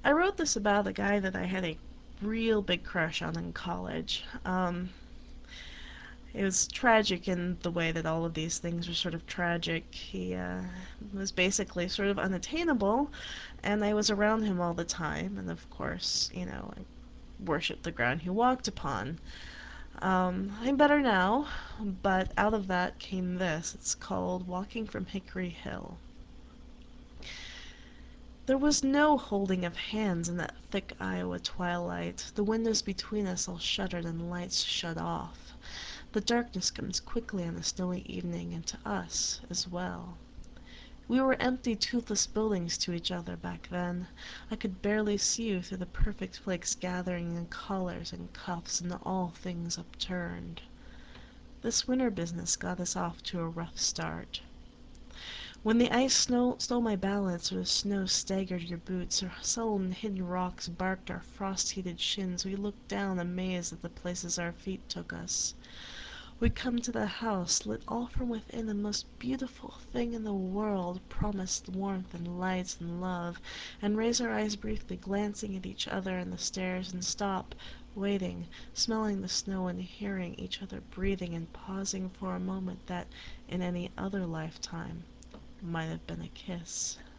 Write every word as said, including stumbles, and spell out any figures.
I wrote this about a guy that I had a real big crush on in college. Um, it was tragic in the way that all of these things were sort of tragic. He uh, was basically sort of unattainable, and I was around him all the time, and of course, you know, I worshipped the ground he walked upon. Um, I'm better now, but out of that came this. It's called Walking from Hickory Hill. There was no holding of hands in that thick Iowa twilight. The windows between us all shuttered and lights shut off. The darkness comes quickly on a snowy evening, and to us as well. We were empty, toothless buildings to each other back then. I could barely see you through the perfect flakes gathering in collars and cuffs and all things upturned. This winter business got us off to a rough start. When the ice snow stole my balance, or the snow staggered your boots, or sullen hidden rocks barked our frost-heated shins, we looked down amazed at the places our feet took us. We come to the house, lit all from within, the most beautiful thing in the world, promised warmth and light and love, and raise our eyes briefly, glancing at each other and the stairs, and stop, waiting, smelling the snow and hearing each other breathing, and pausing for a moment that, in any other lifetime, might have been a kiss.